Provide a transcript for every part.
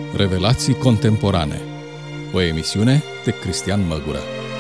Revelații contemporane. O emisiune de Cristian Măgură.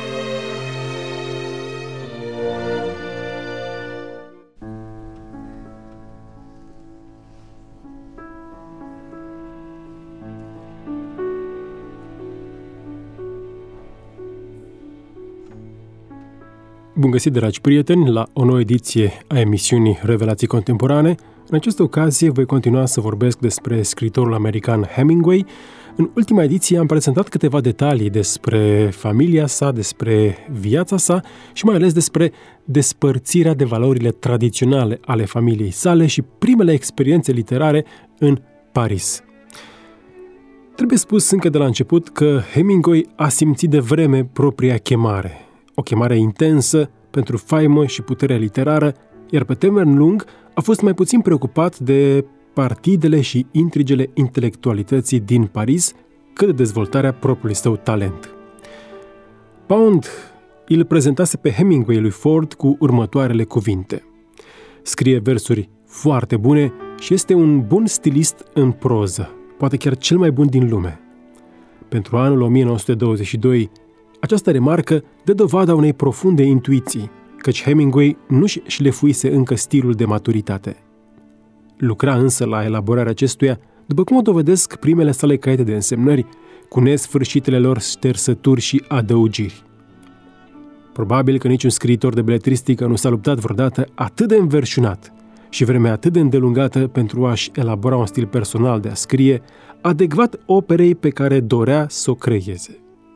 Bun găsit, dragi prieteni, la o nouă ediție a emisiunii Revelații Contemporane. În această ocazie voi continua să vorbesc despre scriitorul american Hemingway. În ultima ediție am prezentat câteva detalii despre familia sa, despre viața sa și mai ales despre despărțirea de valorile tradiționale ale familiei sale și primele experiențe literare în Paris. Trebuie spus încă de la început că Hemingway a simțit de vreme propria chemare. O chemare intensă pentru faimă și puterea literară, iar pe termen lung a fost mai puțin preocupat de partidele și intrigele intelectualității din Paris, cât de dezvoltarea propriului său talent. Pound îl prezentase pe Hemingway lui Ford cu următoarele cuvinte: scrie versuri foarte bune și este un bun stilist în proză, poate chiar cel mai bun din lume. Pentru anul 1922, această remarcă dă dovada unei profunde intuiții, căci Hemingway nu-și șlefuise încă stilul de maturitate. Lucra însă la elaborarea acestuia, după cum o dovedesc primele sale caiete de însemnări, cu nesfârșitele lor ștersături și adăugiri. Probabil că niciun scriitor de beletristică nu s-a luptat vreodată atât de înverșunat și vreme atât de îndelungată pentru a-și elabora un stil personal de a scrie, adecvat operei pe care dorea să o creeze.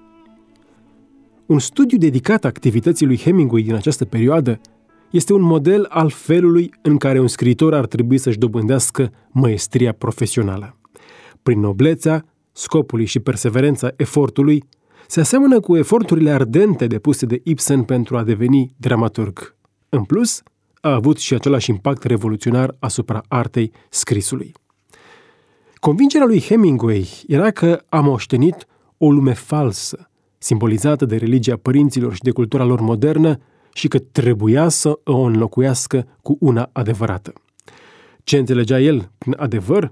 Un studiu dedicat activității lui Hemingway din această perioadă este un model al felului în care un scriitor ar trebui să-și dobândească măestria profesională. Prin noblețea scopului și perseverența efortului, se aseamănă cu eforturile ardente depuse de Ibsen pentru a deveni dramaturg. În plus, a avut și același impact revoluționar asupra artei scrisului. Convingerea lui Hemingway era că a moștenit o lume falsă, simbolizată de religia părinților și de cultura lor modernă, și că trebuia să o înlocuiască cu una adevărată. Ce înțelegea el prin adevăr?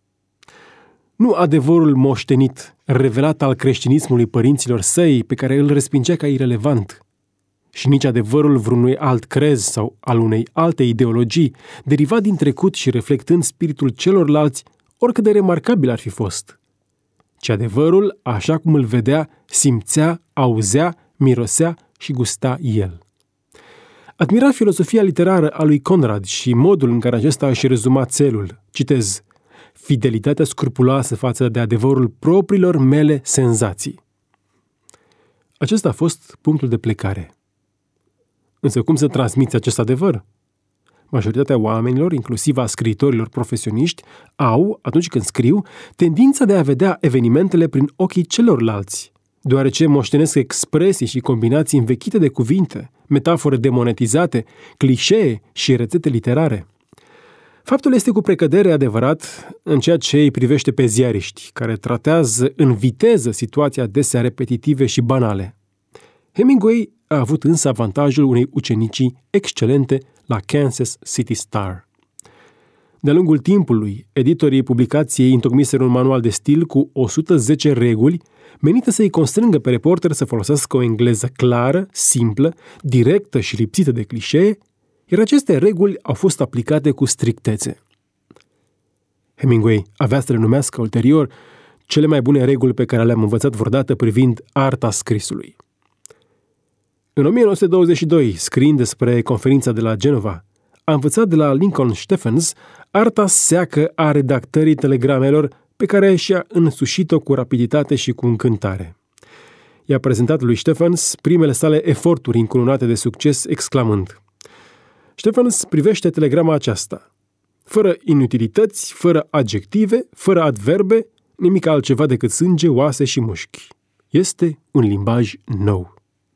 Nu adevărul moștenit, revelat al creștinismului părinților săi, pe care îl respingea ca irelevant, și nici adevărul vreunui alt crez sau al unei alte ideologii, derivat din trecut și reflectând spiritul celorlalți, oricât de remarcabil ar fi fost, ci adevărul așa cum îl vedea, simțea, auzea, mirosea și gusta el. Admira filosofia literară a lui Conrad și modul în care acesta își rezuma țelul. Citez: fidelitatea scrupuloasă față de adevărul propriilor mele senzații. Acesta a fost punctul de plecare. Însă cum să transmiți acest adevăr? Majoritatea oamenilor, inclusiv a scriitorilor profesioniști, au, atunci când scriu, tendința de a vedea evenimentele prin ochii celorlalți, deoarece moștenesc expresii și combinații învechite de cuvinte, metafore demonetizate, clișee și rețete literare. Faptul este cu precădere adevărat în ceea ce îi privește pe ziariști, care tratează în viteză situații adesea repetitive și banale. Hemingway a avut însă avantajul unei ucenicii excelente la Kansas City Star. De-a lungul timpului, editorii publicației întocmiseră un manual de stil cu 110 reguli menită să-i constrângă pe reporter să folosească o engleză clară, simplă, directă și lipsită de clișee, iar aceste reguli au fost aplicate cu strictețe. Hemingway avea să le numească ulterior cele mai bune reguli pe care le-am învățat vreodată privind arta scrisului. În 1922, scriind despre conferința de la Genova, a învățat de la Lincoln Stephens arta seacă a redactării telegramelor pe care și-a însușit-o cu rapiditate și cu încântare. I-a prezentat lui Stephens primele sale eforturi încununate de succes, exclamând: Stephens privește telegrama aceasta, fără inutilități, fără adjective, fără adverbe, nimic altceva decât sânge, oase și mușchi. Este un limbaj nou.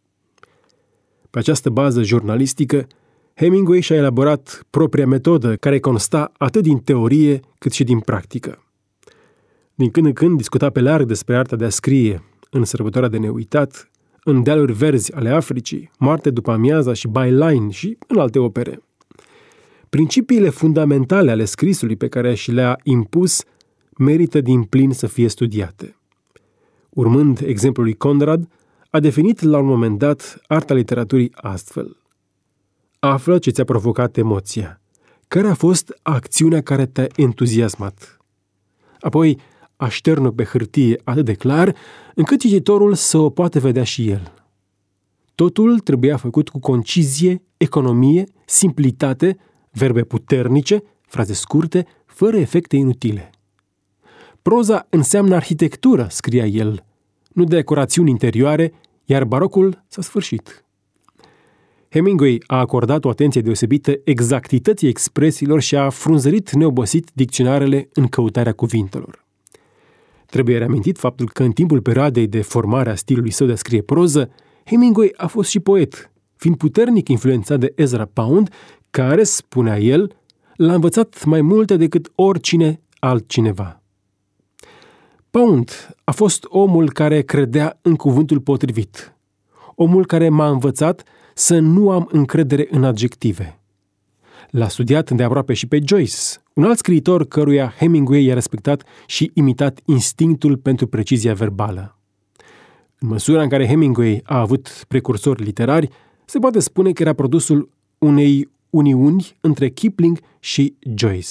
Pe această bază jurnalistică, Hemingway și-a elaborat propria metodă, care consta atât din teorie cât și din practică. Din când în când discuta pe larg despre arta de a scrie, în Sărbătoarea de neuitat, în Dealuri verzi ale Africii, Moarte după amiaza și Byline și în alte opere. Principiile fundamentale ale scrisului pe care și le-a impus merită din plin să fie studiate. Urmând exemplul lui Conrad, a definit la un moment dat arta literaturii astfel. Află ce ți-a provocat emoția. Care a fost acțiunea care te-a entuziasmat? Apoi așternă pe hârtie atât de clar, încât cititorul să o poată vedea și el. Totul trebuia făcut cu concizie, economie, simplitate, verbe puternice, fraze scurte, fără efecte inutile. Proza înseamnă arhitectură, scria el, nu decorațiuni interioare, iar barocul s-a sfârșit. Hemingway a acordat o atenție deosebită exactității expresiilor și a frunzărit neobosit dicționarele în căutarea cuvintelor. Trebuie reamintit faptul că în timpul perioadei de formare a stilului său de a scrie proză, Hemingway a fost și poet, fiind puternic influențat de Ezra Pound, care, spunea el, l-a învățat mai multe decât oricine altcineva. Pound a fost omul care credea în cuvântul potrivit, omul care m-a învățat să nu am încredere în adjective. L-a studiat îndeaproape și pe Joyce, un alt scriitor căruia Hemingway i-a respectat și imitat instinctul pentru precizia verbală. În măsura în care Hemingway a avut precursori literari, se poate spune că era produsul unei uniuni între Kipling și Joyce.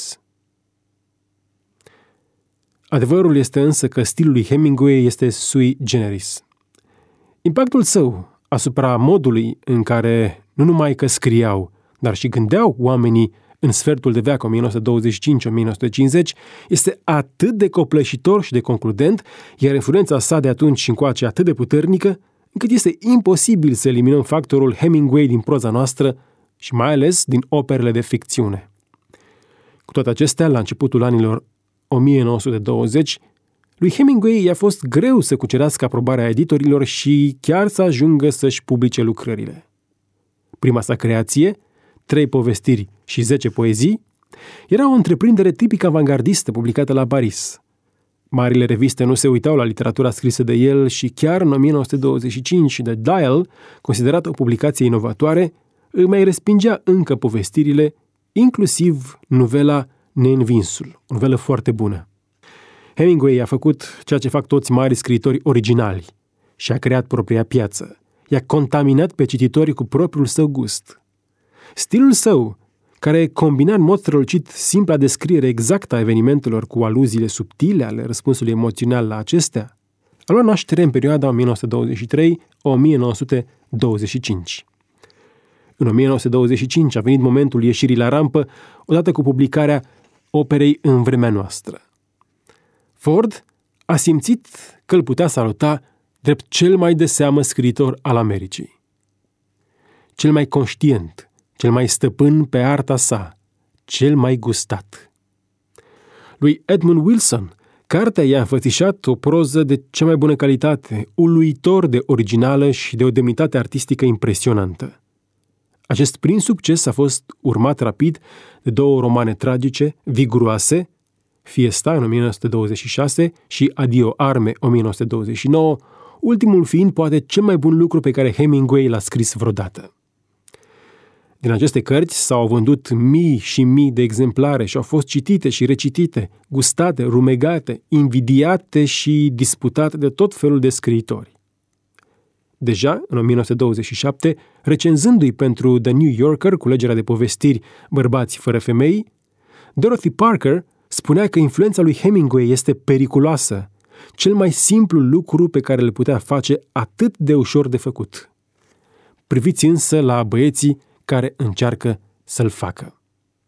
Adevărul este însă că stilul lui Hemingway este sui generis. Impactul său asupra modului în care nu numai că scriau, dar și gândeau oamenii în sfertul de veac 1925-1950 este atât de copleșitor și de concludent, iar influența sa de atunci și încoace atât de puternică, încât este imposibil să eliminăm factorul Hemingway din proza noastră și mai ales din operele de ficțiune. Cu toate acestea, la începutul anilor 1920, lui Hemingway i-a fost greu să cucerească aprobarea editorilor și chiar să ajungă să-și publice lucrările. Prima sa creație, 3 povestiri și 10 poezii, era o întreprindere tipic avangardistă publicată la Paris. Marile reviste nu se uitau la literatura scrisă de el și chiar în 1925 The Dial, considerată o publicație inovatoare, îi mai respingea încă povestirile, inclusiv novela Neînvinsul, o novelă foarte bună. Hemingway a făcut ceea ce fac toți mari scriitori originali și a creat propria piață. I-a contaminat pe cititori cu propriul său gust. Stilul său, care combina în mod strălucit simpla descriere exactă a evenimentelor cu aluziile subtile ale răspunsului emoțional la acestea, a luat naștere în perioada 1923-1925. În 1925 a venit momentul ieșirii la rampă, odată cu publicarea operei În vremea noastră. Ford a simțit că îl putea saluta drept cel mai de seamă scriitor al Americii. Cel mai conștient, cel mai stăpân pe arta sa, cel mai gustat. Lui Edmund Wilson, cartea i-a înfățișat o proză de cea mai bună calitate, uluitor de originală și de o demnitate artistică impresionantă. Acest prim succes a fost urmat rapid de 2 romane tragice, viguroase, Fiesta în 1926 și Adio Arme 1929, ultimul fiind poate cel mai bun lucru pe care Hemingway l-a scris vreodată. Din aceste cărți s-au vândut mii și mii de exemplare și au fost citite și recitite, gustate, rumegate, invidiate și disputate de tot felul de scriitori. Deja, în 1927, recenzându-i pentru The New Yorker culegerea de povestiri Bărbați fără femei, Dorothy Parker spunea că influența lui Hemingway este periculoasă, cel mai simplu lucru pe care le putea face atât de ușor de făcut. Priviți însă la băieții care încearcă să-l facă.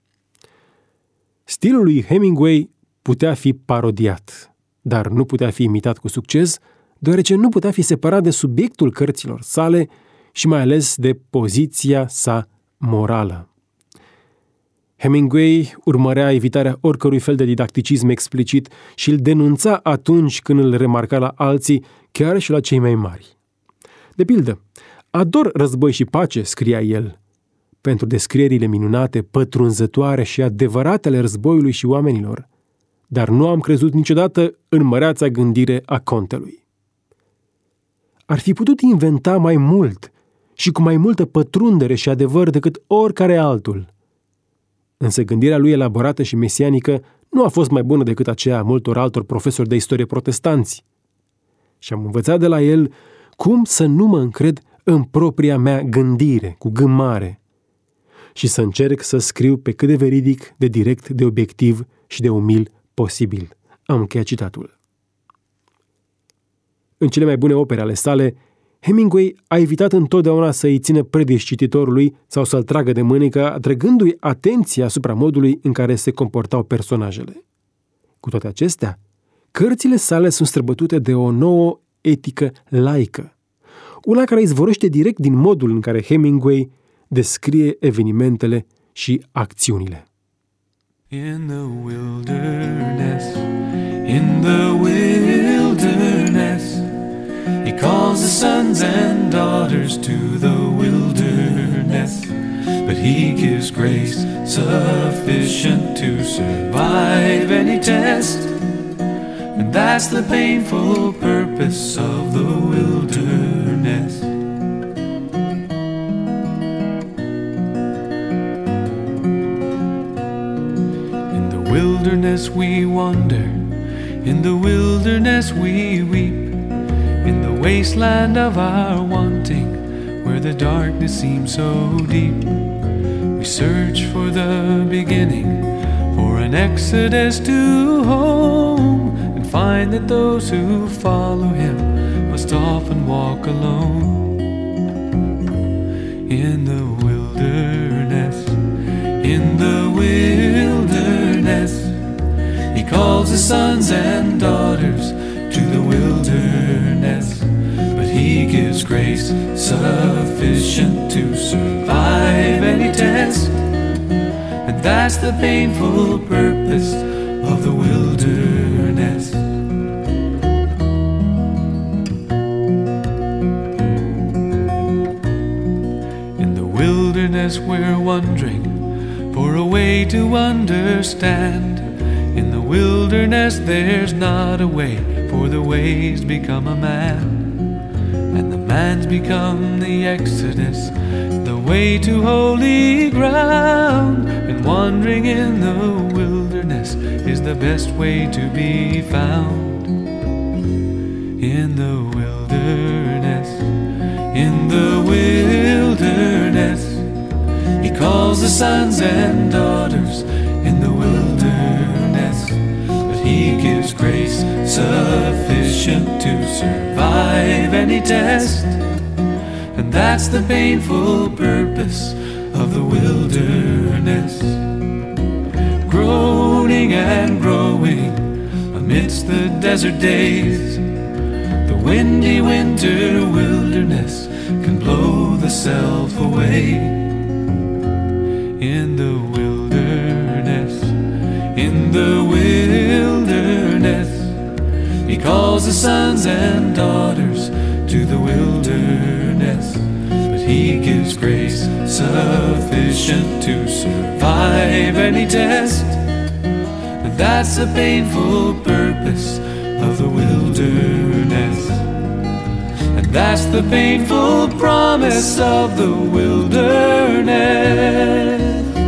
Stilul lui Hemingway putea fi parodiat, dar nu putea fi imitat cu succes, deoarece nu putea fi separat de subiectul cărților sale și mai ales de poziția sa morală. Hemingway urmărea evitarea oricărui fel de didacticism explicit și îl denunța atunci când îl remarca la alții, chiar și la cei mai mari. De pildă, ador Război și pace, scria el, pentru descrierile minunate, pătrunzătoare și adevărate ale războiului și oamenilor, dar nu am crezut niciodată în măreața gândire a contelui. Ar fi putut inventa mai mult și cu mai multă pătrundere și adevăr decât oricare altul. însă gândirea lui elaborată și mesianică nu a fost mai bună decât aceea a multor altor profesori de istorie protestanți. Și am învățat de la el cum să nu mă încred în propria mea gândire, cu G mare, și să încerc să scriu pe cât de veridic, de direct, de obiectiv și de umil posibil. Am încheiat citatul. În cele mai bune opere ale sale, Hemingway a evitat întotdeauna să îi țină predici cititorului sau să-l tragă de mânecă, atrăgându-i atenția asupra modului în care se comportau personajele. Cu toate acestea, cărțile sale sunt străbătute de o nouă etică laică, una care izvorăște direct din modul în care Hemingway descrie evenimentele și acțiunile. In the wilderness, in the wilderness, he calls the sons and daughters to the wilderness, but he gives grace sufficient to survive any test, and that's the painful purpose of the wilderness. Wilderness we wander, in the wilderness we weep, in the wasteland of our wanting, where the darkness seems so deep. We search for the beginning, for an exodus to home, and find that those who follow him must often walk alone. In the wilderness, in the wilderness, he calls his sons and daughters to the wilderness, but he gives grace sufficient to survive any test, and that's the painful purpose of the wilderness. In the wilderness we're wondering for a way to understand. In the wilderness there's not a way, for the ways become a man, and the man's become the exodus, the way to holy ground. And wandering in the wilderness is the best way to be found. In the wilderness, in the wilderness, he calls the sons and daughters in the wilderness, but he gives grace sufficient to survive any test, and that's the painful purpose of the wilderness. Groaning and growing amidst the desert days, the windy winter wilderness can blow the self away. In the wilderness, in the wilderness, he calls the sons and daughters to the wilderness, but he gives grace sufficient to survive any test, and that's the painful purpose of the wilderness, and that's the painful promise of the wilderness.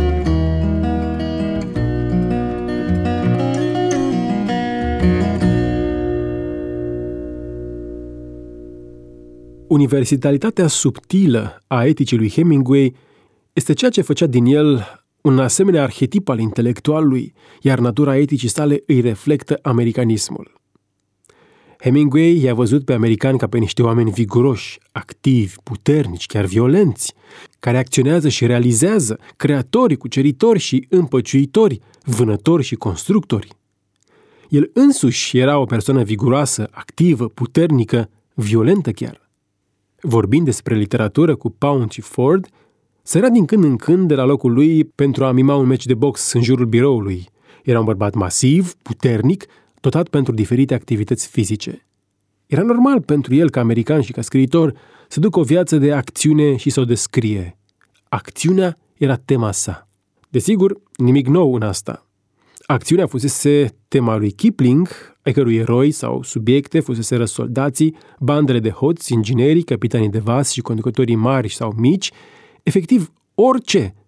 Universalitatea subtilă a eticii lui Hemingway este ceea ce făcea din el un asemenea arhetip al intelectualului, iar natura eticii sale îi reflectă americanismul. Hemingway i-a văzut pe americani ca pe niște oameni viguroși, activi, puternici, chiar violenți, care acționează și realizează, creatori, cuceritori și împăciuitori, vânători și constructori. El însuși era o persoană viguroasă, activă, puternică, violentă chiar. Vorbind despre literatură cu Pound și Ford, sărea din când în când de la locul lui pentru a mima un meci de box în jurul biroului. Era un bărbat masiv, puternic, dotat pentru diferite activități fizice. Era normal pentru el, ca american și ca scriitor, să ducă o viață de acțiune și să o descrie. Acțiunea era tema sa. Desigur, nimic nou în asta. Acțiunea fusese tema lui Kipling, ai cărui eroi sau subiecte fuseseră soldații, bandele de hoți, inginerii, capitanii de vas și conducătorii mari sau mici, efectiv orice,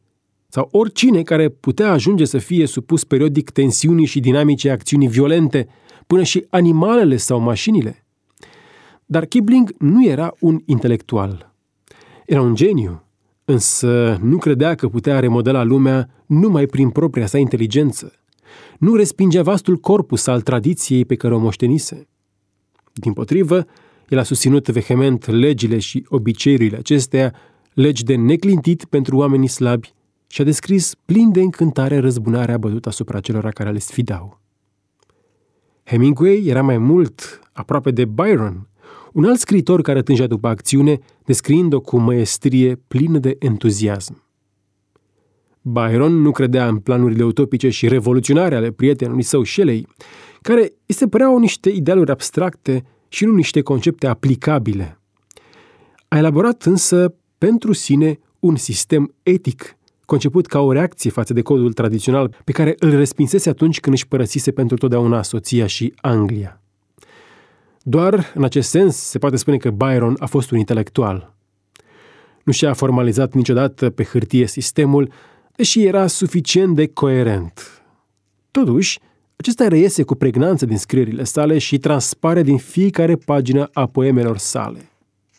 sau oricine care putea ajunge să fie supus periodic tensiunii și dinamicii acțiunii violente, până și animalele sau mașinile. Dar Kipling nu era un intelectual. Era un geniu, însă nu credea că putea remodela lumea numai prin propria sa inteligență. Nu respingea vastul corpus al tradiției pe care o moștenise. Dimpotrivă, el a susținut vehement legile și obiceiurile acesteia, legi de neclintit pentru oamenii slabi, și a descris plin de încântare răzbunarea bătută asupra celor care le sfidau. Hemingway era mai mult aproape de Byron, un alt scriitor care tângea după acțiune, descriind-o cu măestrie plină de entuziasm. Byron nu credea în planurile utopice și revoluționare ale prietenului său Shelley, care îi se păreau niște idealuri abstracte și nu niște concepte aplicabile. A elaborat însă pentru sine un sistem etic, conceput ca o reacție față de codul tradițional pe care îl respinsese atunci când își părăsise pentru totdeauna soția și Anglia. Doar în acest sens se poate spune că Byron a fost un intelectual. Nu și-a formalizat niciodată pe hârtie sistemul, deși era suficient de coerent. Totuși, acesta reiese cu pregnanță din scrierile sale și transpare din fiecare pagină a poemelor sale.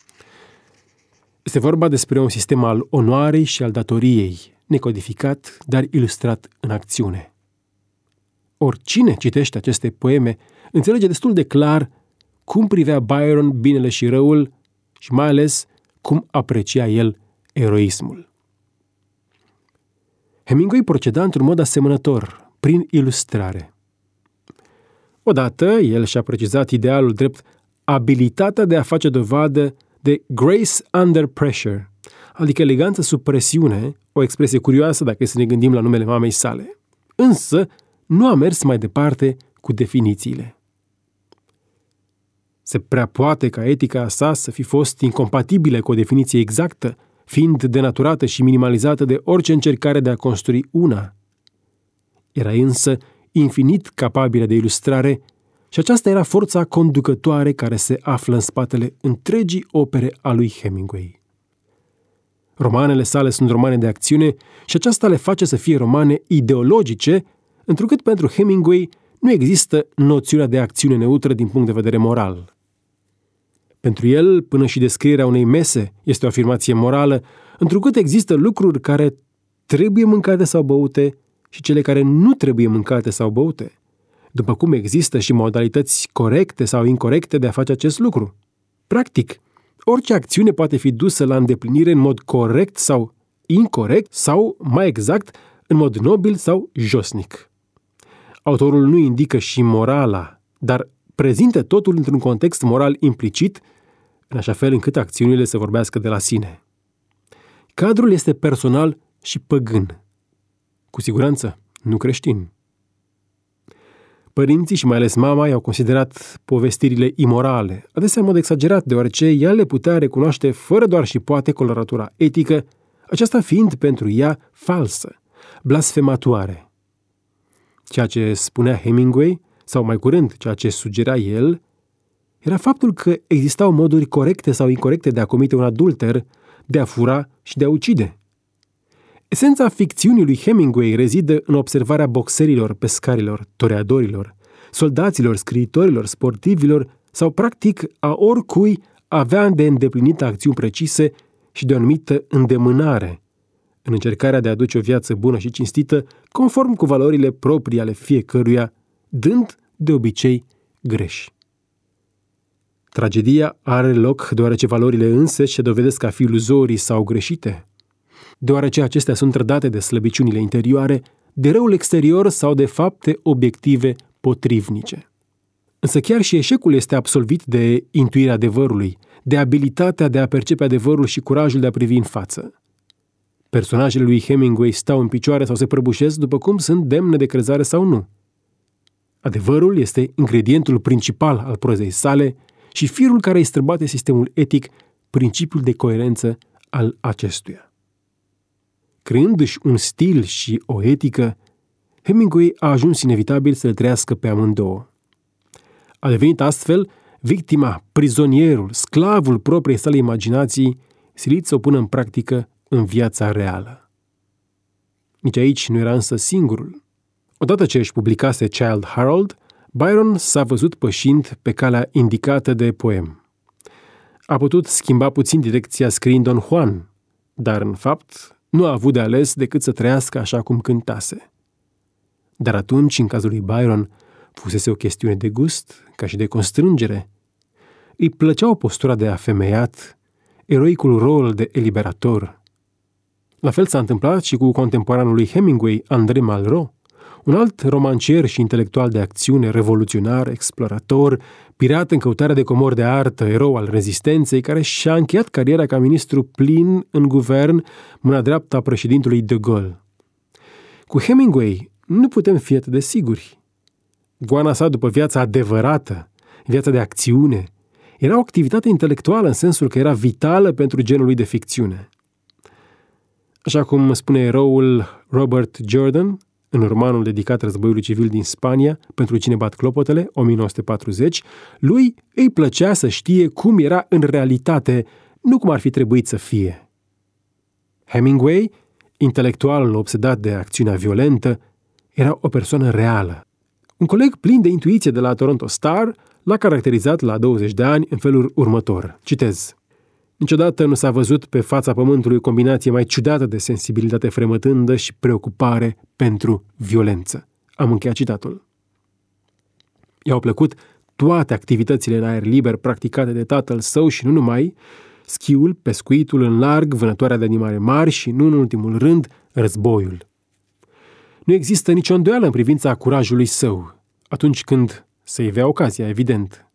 Este vorba despre un sistem al onoarei și al datoriei, necodificat, dar ilustrat în acțiune. Oricine citește aceste poeme înțelege destul de clar cum privea Byron binele și răul și mai ales cum aprecia el eroismul. Hemingway proceda într-un mod asemănător, prin ilustrare. Odată, el și-a precizat idealul drept abilitatea de a face dovadă de grace under pressure, adică eleganță sub presiune, o expresie curioasă dacă să ne gândim la numele mamei sale. Însă, nu a mers mai departe cu definițiile. Se prea poate ca etica sa să fi fost incompatibilă cu o definiție exactă, fiind denaturată și minimalizată de orice încercare de a construi una. Era însă infinit capabilă de ilustrare și aceasta era forța conducătoare care se află în spatele întregii opere a lui Hemingway. Romanele sale sunt romane de acțiune și aceasta le face să fie romane ideologice, întrucât pentru Hemingway nu există noțiunea de acțiune neutră din punct de vedere moral. Pentru el, până și descrierea unei mese este o afirmație morală, întrucât există lucruri care trebuie mâncate sau băute și cele care nu trebuie mâncate sau băute, după cum există și modalități corecte sau incorecte de a face acest lucru. Practic, orice acțiune poate fi dusă la îndeplinire în mod corect sau incorect sau, mai exact, în mod nobil sau josnic. Autorul nu indică și morala, dar prezintă totul într-un context moral implicit, în așa fel încât acțiunile să vorbească de la sine. Cadrul este personal și păgân. Cu siguranță, nu creștin. Părinții și mai ales mama i-au considerat povestirile imorale, adesea în mod exagerat, deoarece ea le putea recunoaște fără doar și poate coloratura etică, aceasta fiind pentru ea falsă, blasfematoare. Ceea ce spunea Hemingway, sau mai curând ceea ce sugera el, era faptul că existau moduri corecte sau incorecte de a comite un adulter, de a fura și de a ucide. Esența ficțiunii lui Hemingway rezidă în observarea boxerilor, pescarilor, toreadorilor, soldaților, scriitorilor, sportivilor sau, practic, a oricui avea de îndeplinit acțiuni precise și de o anumită îndemânare, în încercarea de a aduce o viață bună și cinstită, conform cu valorile proprii ale fiecăruia, dând, de obicei, greș. Tragedia are loc deoarece valorile însăși se dovedesc a fi iluzorii sau greșite, deoarece acestea sunt trădate de slăbiciunile interioare, de răul exterior sau de fapte obiective potrivnice. Însă chiar și eșecul este absolvit de intuirea adevărului, de abilitatea de a percepe adevărul și curajul de a privi în față. Personajele lui Hemingway stau în picioare sau se prăbușesc după cum sunt demne de crezare sau nu. Adevărul este ingredientul principal al prozei sale și firul care îi străbate sistemul etic, principiul de coerență al acestuia. Creându-și un stil și o etică, Hemingway a ajuns inevitabil să le trăiască pe amândouă. A devenit astfel victima, prizonierul, sclavul propriei sale imaginații, silit să o pună în practică în viața reală. Nici aici nu era însă singurul. Odată ce își publicase Childe Harold, Byron s-a văzut pășind pe calea indicată de poem. A putut schimba puțin direcția scriind Don Juan, dar în fapt nu a avut de ales decât să trăiască așa cum cântase. Dar atunci, în cazul lui Byron, fusese o chestiune de gust, ca și de constrângere. Îi plăcea o postura de afemeiat, eroicul rol de eliberator. La fel s-a întâmplat și cu contemporanul lui Hemingway, André Malraux, un alt romancier și intelectual de acțiune, revoluționar, explorator, pirat în căutarea de comori de artă, erou al rezistenței, care și-a încheiat cariera ca ministru plin în guvern, mâna dreaptă a președintelui de Gaulle. Cu Hemingway nu putem fi atât de siguri. Goana sa după viața adevărată, viața de acțiune, era o activitate intelectuală în sensul că era vitală pentru genul lui de ficțiune. Așa cum spune eroul Robert Jordan, în romanul dedicat războiului civil din Spania, Pentru cine bat clopotele, 1940, lui îi plăcea să știe cum era în realitate, nu cum ar fi trebuit să fie. Hemingway, intelectualul obsedat de acțiunea violentă, era o persoană reală. Un coleg plin de intuiție de la Toronto Star l-a caracterizat la 20 de ani în felul următor. Citez: niciodată nu s-a văzut pe fața pământului o combinație mai ciudată de sensibilitate fremătândă și preocupare pentru violență. Am încheiat citatul. I-au plăcut toate activitățile în aer liber practicate de tatăl său și nu numai, schiul, pescuitul în larg, vânătoarea de animale mari și, nu în ultimul rând, războiul. Nu există nicio îndoială în privința curajului său, atunci când se ivea ocazia, evident.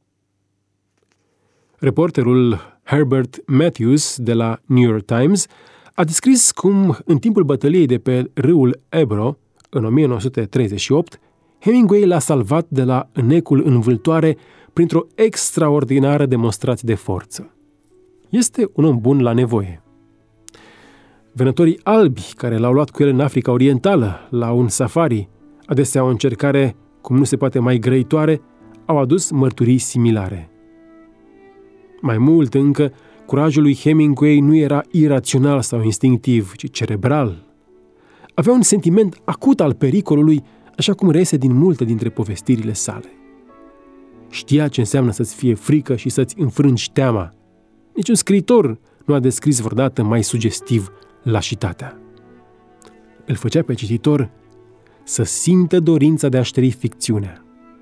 Reporterul Herbert Matthews de la New York Times a descris cum, în timpul bătăliei de pe râul Ebro, în 1938, Hemingway l-a salvat de la înecul în vâltoare printr-o extraordinară demonstrație de forță. Este un om bun la nevoie. Vânătorii albi care l-au luat cu el în Africa Orientală, la un safari, adesea o încercare cum nu se poate mai grăitoare, au adus mărturii similare. Mai mult încă, curajul lui Hemingway nu era irațional sau instinctiv, ci cerebral. Avea un sentiment acut al pericolului, așa cum reiese din multe dintre povestirile sale. Știa ce înseamnă să-ți fie frică și să-ți înfrângi teama. Niciun scriitor nu a descris vreodată mai sugestiv lașitatea. Îl făcea pe cititor să simtă dorința de a șteri ficțiunea.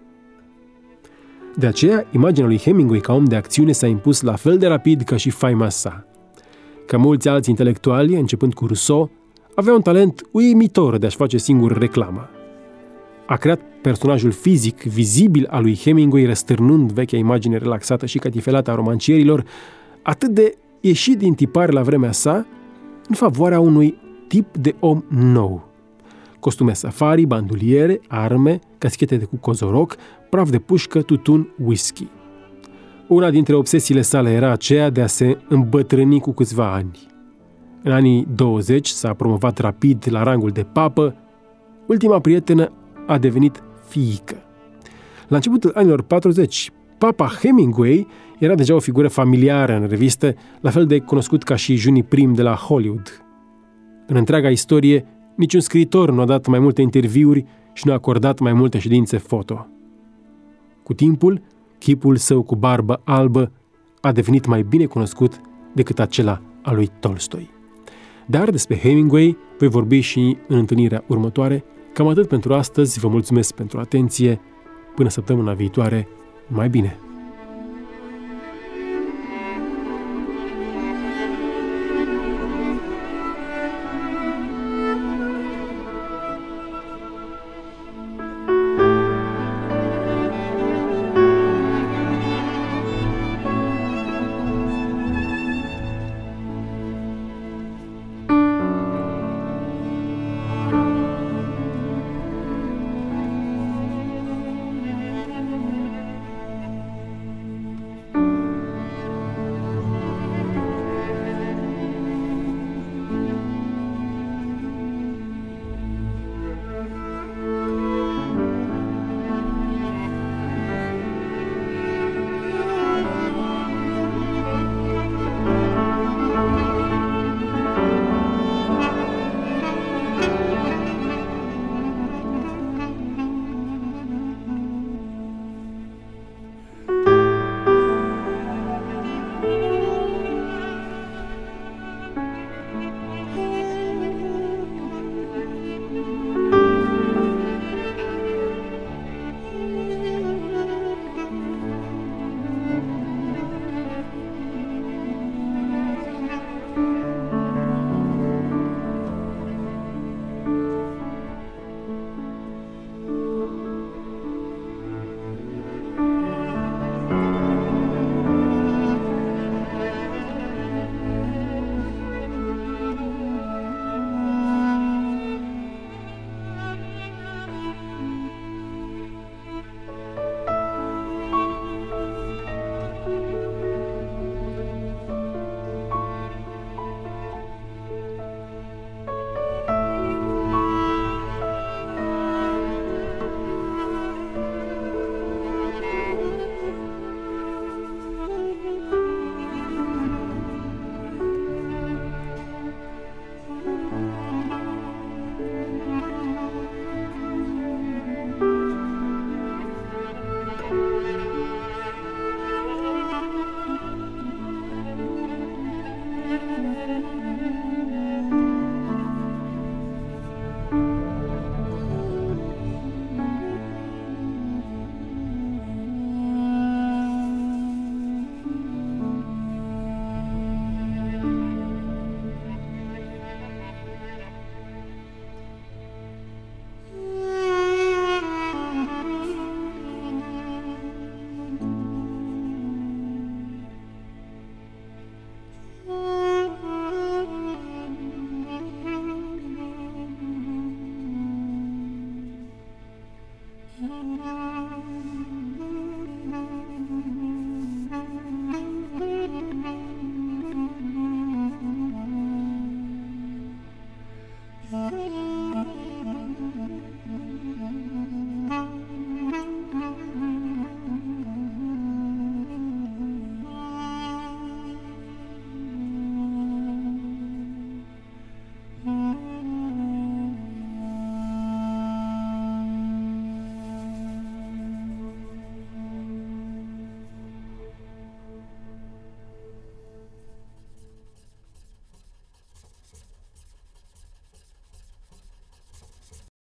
De aceea, imaginea lui Hemingway ca om de acțiune s-a impus la fel de rapid ca și faima sa. Ca mulți alți intelectuali, începând cu Rousseau, avea un talent uimitor de a-și face singur reclamă. A creat personajul fizic, vizibil al lui Hemingway, răstârnând vechea imagine relaxată și catifelată a romancierilor, atât de ieșit din tipare la vremea sa, în favoarea unui tip de om nou. Costume safari, banduliere, arme, caschete cu cozoroc, praf de pușcă, tutun, whisky. Una dintre obsesiile sale era aceea de a se îmbătrâni cu câțiva ani. În anii 20 s-a promovat rapid la rangul de papă, ultima prietenă a devenit fiică. La începutul anilor 40, papa Hemingway era deja o figură familiară în revistă, la fel de cunoscut ca și Juni Prim de la Hollywood. În întreaga istorie, niciun scriitor nu a dat mai multe interviuri și nu a acordat mai multe ședințe foto. Cu timpul, chipul său cu barbă albă a devenit mai bine cunoscut decât acela al lui Tolstoi. Dar despre Hemingway voi vorbi și în întâlnirea următoare. Cam atât pentru astăzi, vă mulțumesc pentru atenție. Până săptămâna viitoare, mai bine!